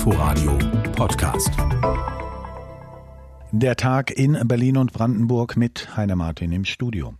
Inforadio Podcast. Der Tag in Berlin und Brandenburg mit Heiner Martin im Studio.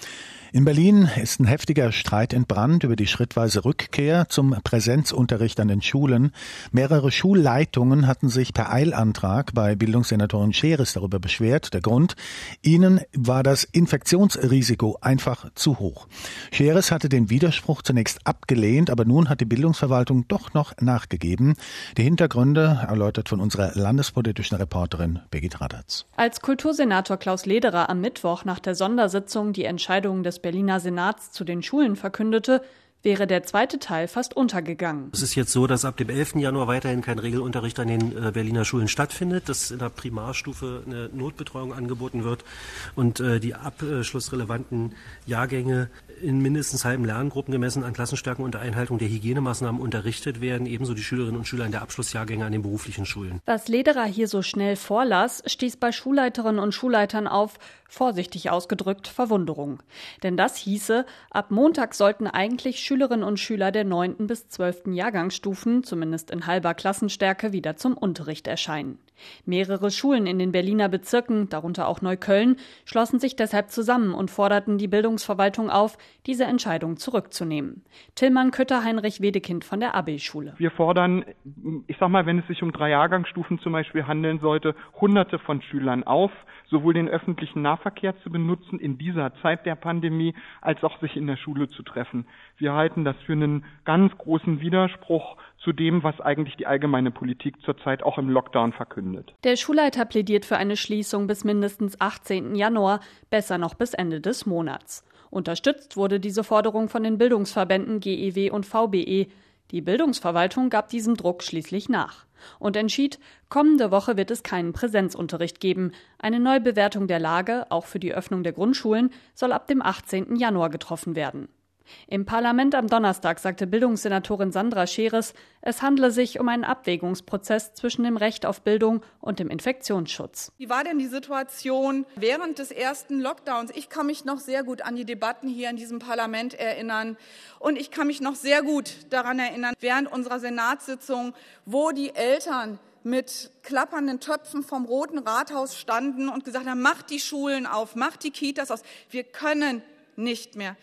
In Berlin ist ein heftiger Streit entbrannt über die schrittweise Rückkehr zum Präsenzunterricht an den Schulen. Mehrere Schulleitungen hatten sich per Eilantrag bei Bildungssenatorin Scheres darüber beschwert. Der Grund: ihnen war das Infektionsrisiko einfach zu hoch. Scheres hatte den Widerspruch zunächst abgelehnt, aber nun hat die Bildungsverwaltung doch noch nachgegeben. Die Hintergründe erläutert von unserer landespolitischen Reporterin Birgit Radatz. Als Kultursenator Klaus Lederer am Mittwoch nach der Sondersitzung die Entscheidung des Berliner Senats zu den Schulen verkündete, wäre der zweite Teil fast untergegangen. Es ist jetzt so, dass ab dem 11. Januar weiterhin kein Regelunterricht an den Berliner Schulen stattfindet, dass in der Primarstufe eine Notbetreuung angeboten wird und die abschlussrelevanten Jahrgänge in mindestens halben Lerngruppen gemessen an Klassenstärken unter Einhaltung der Hygienemaßnahmen unterrichtet werden, ebenso die Schülerinnen und Schüler in der Abschlussjahrgänge an den beruflichen Schulen. Was Lederer hier so schnell vorlas, stieß bei Schulleiterinnen und Schulleitern auf, vorsichtig ausgedrückt, Verwunderung. Denn das hieße, ab Montag sollten eigentlich Schülerinnen und Schüler der 9. bis 12. Jahrgangsstufen, zumindest in halber Klassenstärke, wieder zum Unterricht erscheinen. Mehrere Schulen in den Berliner Bezirken, darunter auch Neukölln, schlossen sich deshalb zusammen und forderten die Bildungsverwaltung auf, diese Entscheidung zurückzunehmen. Tillmann Kütter-Heinrich Wedekind von der AB-Schule. Wir fordern, wenn es sich um 3 Jahrgangsstufen zum Beispiel handeln sollte, Hunderte von Schülern auf, sowohl den öffentlichen Nahverkehr zu benutzen in dieser Zeit der Pandemie, als auch sich in der Schule zu treffen. Wir halten das für einen ganz großen Widerspruch zu dem, was eigentlich die allgemeine Politik zurzeit auch im Lockdown verkündet. Der Schulleiter plädiert für eine Schließung bis mindestens 18. Januar, besser noch bis Ende des Monats. Unterstützt wurde diese Forderung von den Bildungsverbänden GEW und VBE. Die Bildungsverwaltung gab diesem Druck schließlich nach und entschied, kommende Woche wird es keinen Präsenzunterricht geben. Eine Neubewertung der Lage, auch für die Öffnung der Grundschulen, soll ab dem 18. Januar getroffen werden. Im Parlament am Donnerstag sagte Bildungssenatorin Sandra Scheres, es handle sich um einen Abwägungsprozess zwischen dem Recht auf Bildung und dem Infektionsschutz. Wie war denn die Situation während des ersten Lockdowns? Ich kann mich noch sehr gut an die Debatten hier in diesem Parlament erinnern. Und ich kann mich noch sehr gut daran erinnern, während unserer Senatssitzung, wo die Eltern mit klappernden Töpfen vom Roten Rathaus standen und gesagt haben, macht die Schulen auf, macht die Kitas aus. Wir können nicht mehr.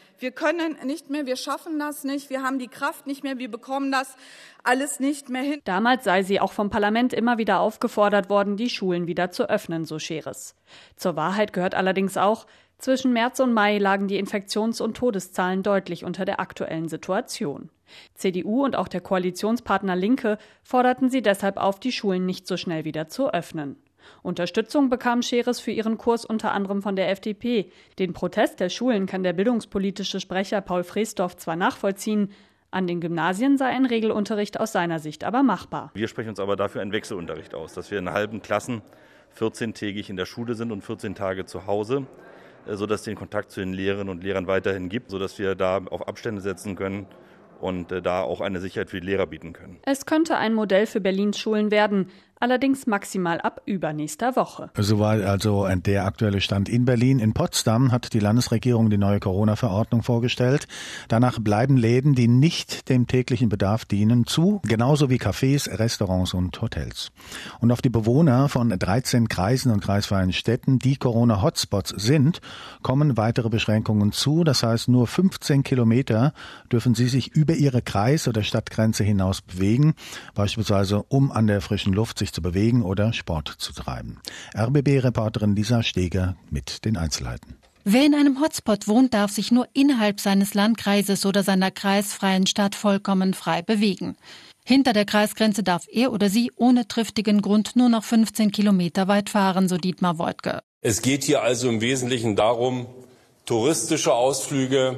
Wir schaffen das nicht, wir haben die Kraft nicht mehr, wir bekommen das alles nicht mehr hin. Damals sei sie auch vom Parlament immer wieder aufgefordert worden, die Schulen wieder zu öffnen, so Scheres. Zur Wahrheit gehört allerdings auch, zwischen März und Mai lagen die Infektions- und Todeszahlen deutlich unter der aktuellen Situation. CDU und auch der Koalitionspartner Linke forderten sie deshalb auf, die Schulen nicht so schnell wieder zu öffnen. Unterstützung bekam Scheres für ihren Kurs unter anderem von der FDP. Den Protest der Schulen kann der bildungspolitische Sprecher Paul Freesdorf zwar nachvollziehen, an den Gymnasien sei ein Regelunterricht aus seiner Sicht aber machbar. Wir sprechen uns aber dafür einen Wechselunterricht aus, dass wir in halben Klassen 14-tägig in der Schule sind und 14 Tage zu Hause, sodass es den Kontakt zu den Lehrerinnen und Lehrern weiterhin gibt, sodass wir da auf Abstände setzen können und da auch eine Sicherheit für die Lehrer bieten können. Es könnte ein Modell für Berlins Schulen werden, allerdings maximal ab übernächster Woche. So war also der aktuelle Stand in Berlin. In Potsdam hat die Landesregierung die neue Corona-Verordnung vorgestellt. Danach bleiben Läden, die nicht dem täglichen Bedarf dienen, zu, genauso wie Cafés, Restaurants und Hotels. Und auf die Bewohner von 13 Kreisen und kreisfreien Städten, die Corona-Hotspots sind, kommen weitere Beschränkungen zu. Das heißt, nur 15 Kilometer dürfen sie sich über ihre Kreis- oder Stadtgrenze hinaus bewegen, beispielsweise um an der frischen Luft sich zu bewegen oder Sport zu treiben. RBB-Reporterin Lisa Steger mit den Einzelheiten. Wer in einem Hotspot wohnt, darf sich nur innerhalb seines Landkreises oder seiner kreisfreien Stadt vollkommen frei bewegen. Hinter der Kreisgrenze darf er oder sie ohne triftigen Grund nur noch 15 Kilometer weit fahren, so Dietmar Woidke. Es geht hier also im Wesentlichen darum, touristische Ausflüge,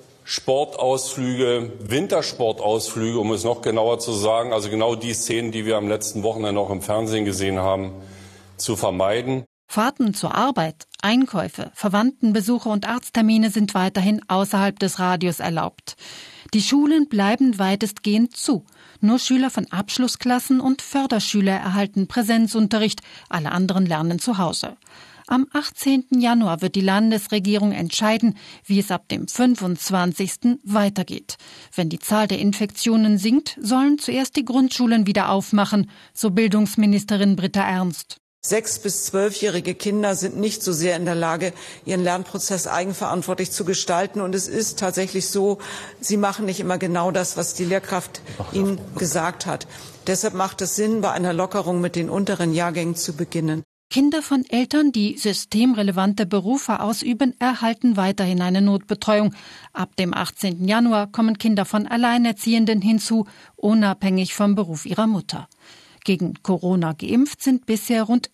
Sportausflüge, Wintersportausflüge, um es noch genauer zu sagen, also genau die Szenen, die wir am letzten Wochenende auch im Fernsehen gesehen haben, zu vermeiden. Fahrten zur Arbeit, Einkäufe, Verwandtenbesuche und Arzttermine sind weiterhin außerhalb des Radius erlaubt. Die Schulen bleiben weitestgehend zu. Nur Schüler von Abschlussklassen und Förderschüler erhalten Präsenzunterricht, alle anderen lernen zu Hause. Am 18. Januar wird die Landesregierung entscheiden, wie es ab dem 25. weitergeht. Wenn die Zahl der Infektionen sinkt, sollen zuerst die Grundschulen wieder aufmachen, so Bildungsministerin Britta Ernst. 6- bis 12-jährige Kinder sind nicht so sehr in der Lage, ihren Lernprozess eigenverantwortlich zu gestalten. Und es ist tatsächlich so, sie machen nicht immer genau das, was die Lehrkraft ihnen gesagt hat. Deshalb macht es Sinn, bei einer Lockerung mit den unteren Jahrgängen zu beginnen. Kinder von Eltern, die systemrelevante Berufe ausüben, erhalten weiterhin eine Notbetreuung. Ab dem 18. Januar kommen Kinder von Alleinerziehenden hinzu, unabhängig vom Beruf ihrer Mutter. Gegen Corona geimpft sind bisher rund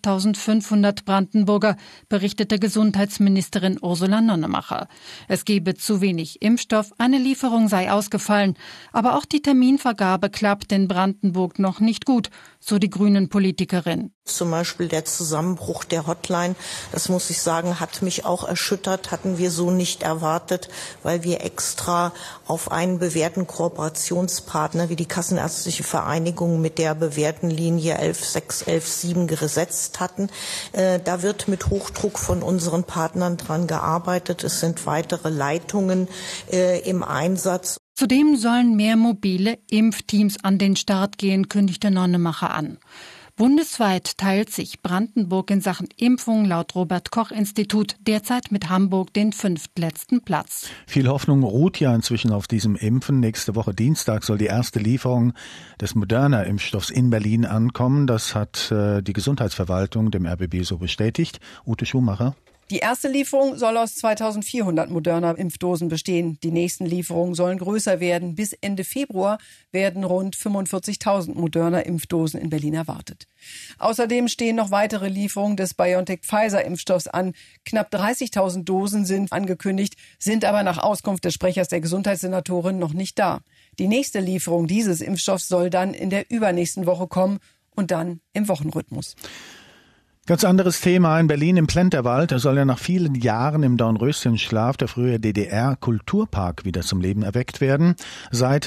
11.500 Brandenburger, berichtete Gesundheitsministerin Ursula Nonnemacher. Es gebe zu wenig Impfstoff, eine Lieferung sei ausgefallen. Aber auch die Terminvergabe klappt in Brandenburg noch nicht gut, so die Grünen-Politikerin. Zum Beispiel der Zusammenbruch der Hotline, das muss ich sagen, hat mich auch erschüttert, hatten wir so nicht erwartet, weil wir extra auf einen bewährten Kooperationspartner wie die Kassenärztliche Vereinigung mit der bewährten Linie 11.6, 11.7 gesetzt hatten. Da wird mit Hochdruck von unseren Partnern dran gearbeitet. Es sind weitere Leitungen im Einsatz. Zudem sollen mehr mobile Impfteams an den Start gehen, kündigte Nonnemacher an. Bundesweit teilt sich Brandenburg in Sachen Impfung laut Robert-Koch-Institut derzeit mit Hamburg den 5. letzten Platz. Viel Hoffnung ruht ja inzwischen auf diesem Impfen. Nächste Woche Dienstag soll die erste Lieferung des Moderna-Impfstoffs in Berlin ankommen. Das hat die Gesundheitsverwaltung dem RBB so bestätigt. Ute Schumacher. Die erste Lieferung soll aus 2.400 Moderna-Impfdosen bestehen. Die nächsten Lieferungen sollen größer werden. Bis Ende Februar werden rund 45.000 Moderna-Impfdosen in Berlin erwartet. Außerdem stehen noch weitere Lieferungen des BioNTech-Pfizer-Impfstoffs an. Knapp 30.000 Dosen sind angekündigt, sind aber nach Auskunft des Sprechers der Gesundheitssenatorin noch nicht da. Die nächste Lieferung dieses Impfstoffs soll dann in der übernächsten Woche kommen und dann im Wochenrhythmus. Ganz anderes Thema. In Berlin im Plenterwald soll ja nach vielen Jahren im Dornröschenschlaf der frühere DDR-Kulturpark wieder zum Leben erweckt werden. Seit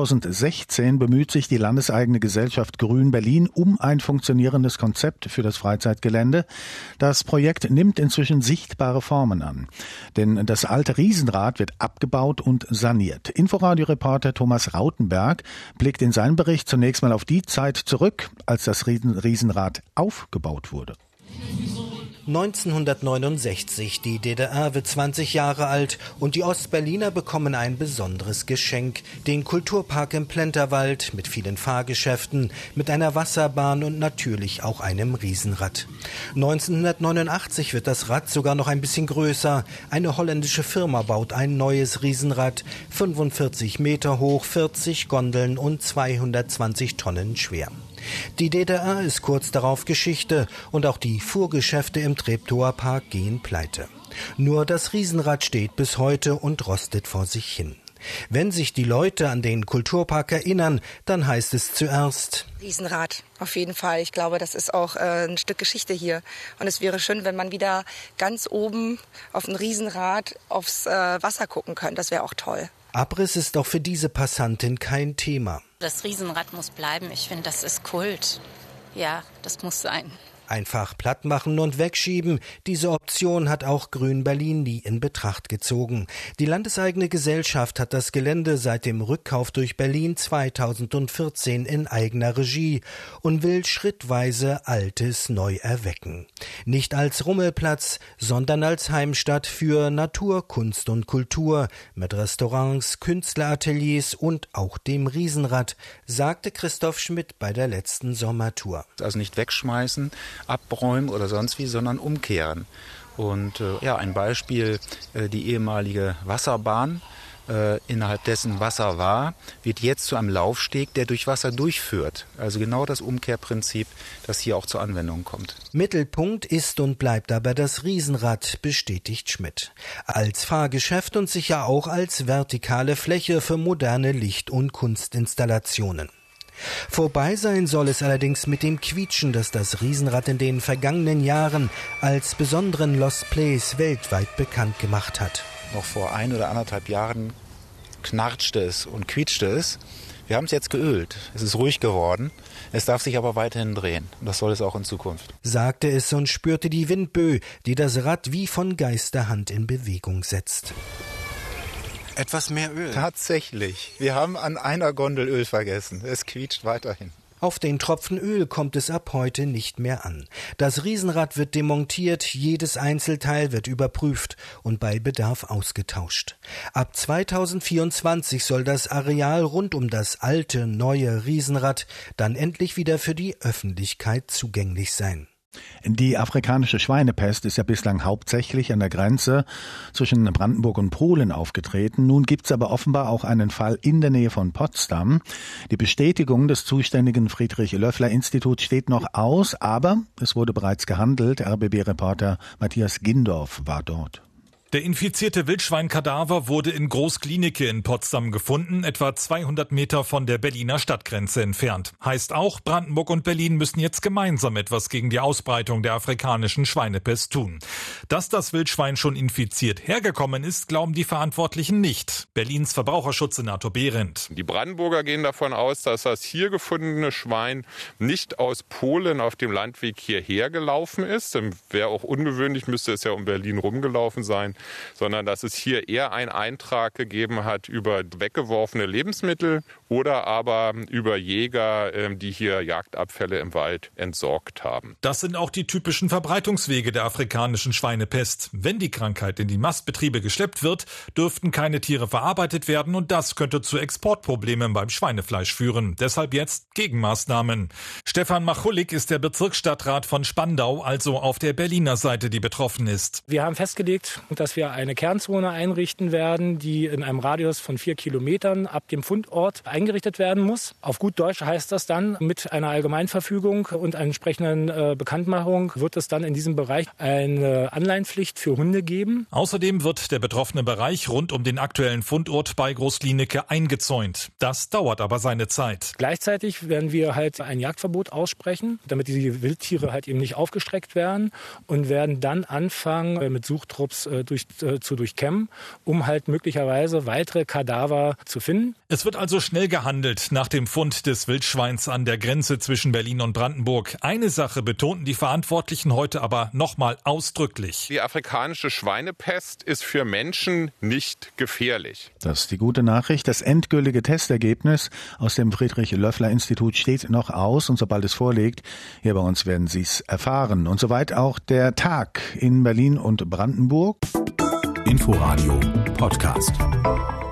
2016 bemüht sich die landeseigene Gesellschaft Grün Berlin um ein funktionierendes Konzept für das Freizeitgelände. Das Projekt nimmt inzwischen sichtbare Formen an. Denn das alte Riesenrad wird abgebaut und saniert. Inforadio-Reporter Thomas Rautenberg blickt in seinem Bericht zunächst mal auf die Zeit zurück, als das Riesenrad aufgebaut wurde. 1969, die DDR wird 20 Jahre alt und die Ostberliner bekommen ein besonderes Geschenk, den Kulturpark im Plenterwald mit vielen Fahrgeschäften, mit einer Wasserbahn und natürlich auch einem Riesenrad. 1989 wird das Rad sogar noch ein bisschen größer. Eine holländische Firma baut ein neues Riesenrad, 45 Meter hoch, 40 Gondeln und 220 Tonnen schwer. Die DDR ist kurz darauf Geschichte und auch die Fuhrgeschäfte im Treptower Park gehen pleite. Nur das Riesenrad steht bis heute und rostet vor sich hin. Wenn sich die Leute an den Kulturpark erinnern, dann heißt es zuerst Riesenrad, auf jeden Fall. Ich glaube, das ist auch ein Stück Geschichte hier. Und es wäre schön, wenn man wieder ganz oben auf ein Riesenrad aufs Wasser gucken könnte. Das wäre auch toll. Abriss ist auch für diese Passantin kein Thema. Das Riesenrad muss bleiben. Ich finde, das ist Kult. Ja, das muss sein. Einfach platt machen und wegschieben. Diese Option hat auch Grün Berlin nie in Betracht gezogen. Die landeseigene Gesellschaft hat das Gelände seit dem Rückkauf durch Berlin 2014 in eigener Regie und will schrittweise Altes neu erwecken. Nicht als Rummelplatz, sondern als Heimstatt für Natur, Kunst und Kultur mit Restaurants, Künstlerateliers und auch dem Riesenrad, sagte Christoph Schmidt bei der letzten Sommertour. Also nicht wegschmeißen, abräumen oder sonst wie, sondern umkehren. Und ein Beispiel, die ehemalige Wasserbahn, innerhalb dessen Wasser war, wird jetzt zu einem Laufsteg, der durch Wasser durchführt. Also genau das Umkehrprinzip, das hier auch zur Anwendung kommt. Mittelpunkt ist und bleibt aber das Riesenrad, bestätigt Schmidt. Als Fahrgeschäft und sicher auch als vertikale Fläche für moderne Licht- und Kunstinstallationen. Vorbei sein soll es allerdings mit dem Quietschen, das das Riesenrad in den vergangenen Jahren als besonderen Lost Place weltweit bekannt gemacht hat. Noch vor 1 oder 1,5 Jahren knatschte es und quietschte es. Wir haben es jetzt geölt. Es ist ruhig geworden. Es darf sich aber weiterhin drehen. Das soll es auch in Zukunft. Sagte es und spürte die Windböe, die das Rad wie von Geisterhand in Bewegung setzt. Etwas mehr Öl. Tatsächlich. Wir haben an einer Gondel Öl vergessen. Es quietscht weiterhin. Auf den Tropfen Öl kommt es ab heute nicht mehr an. Das Riesenrad wird demontiert, jedes Einzelteil wird überprüft und bei Bedarf ausgetauscht. Ab 2024 soll das Areal rund um das alte, neue Riesenrad dann endlich wieder für die Öffentlichkeit zugänglich sein. Die afrikanische Schweinepest ist ja bislang hauptsächlich an der Grenze zwischen Brandenburg und Polen aufgetreten. Nun gibt es aber offenbar auch einen Fall in der Nähe von Potsdam. Die Bestätigung des zuständigen Friedrich-Löffler-Instituts steht noch aus, aber es wurde bereits gehandelt. RBB-Reporter Matthias Gindorf war dort. Der infizierte Wildschweinkadaver wurde in Großklinike in Potsdam gefunden, etwa 200 Meter von der Berliner Stadtgrenze entfernt. Heißt auch, Brandenburg und Berlin müssen jetzt gemeinsam etwas gegen die Ausbreitung der afrikanischen Schweinepest tun. Dass das Wildschwein schon infiziert hergekommen ist, glauben die Verantwortlichen nicht. Berlins Verbraucherschutzsenator Behrendt. Die Brandenburger gehen davon aus, dass das hier gefundene Schwein nicht aus Polen auf dem Landweg hierher gelaufen ist. Wäre auch ungewöhnlich, müsste es ja um Berlin rumgelaufen sein. Sondern dass es hier eher einen Eintrag gegeben hat über weggeworfene Lebensmittel oder aber über Jäger, die hier Jagdabfälle im Wald entsorgt haben. Das sind auch die typischen Verbreitungswege der afrikanischen Schweinepest. Wenn die Krankheit in die Mastbetriebe geschleppt wird, dürften keine Tiere verarbeitet werden und das könnte zu Exportproblemen beim Schweinefleisch führen. Deshalb jetzt Gegenmaßnahmen. Stefan Machulik ist der Bezirksstadtrat von Spandau, also auf der Berliner Seite, die betroffen ist. Wir haben festgelegt, dass wir eine Kernzone einrichten werden, die in einem Radius von 4 Kilometern ab dem Fundort eingerichtet werden muss. Auf gut Deutsch heißt das dann, mit einer Allgemeinverfügung und einer entsprechenden Bekanntmachung wird es dann in diesem Bereich eine Anleihenpflicht für Hunde geben. Außerdem wird der betroffene Bereich rund um den aktuellen Fundort bei Großklinike eingezäunt. Das dauert aber seine Zeit. Gleichzeitig werden wir halt ein Jagdverbot aussprechen, damit die Wildtiere halt eben nicht aufgestreckt werden und werden dann anfangen, mit Suchtrupps zu durchkämmen, um halt möglicherweise weitere Kadaver zu finden. Es wird also schnell gehandelt nach dem Fund des Wildschweins an der Grenze zwischen Berlin und Brandenburg. Eine Sache betonten die Verantwortlichen heute aber nochmal ausdrücklich. Die afrikanische Schweinepest ist für Menschen nicht gefährlich. Das ist die gute Nachricht. Das endgültige Testergebnis aus dem Friedrich-Löffler-Institut steht noch aus und sobald es vorliegt, hier bei uns werden Sie es erfahren. Und soweit auch der Tag in Berlin und Brandenburg. Inforadio Podcast.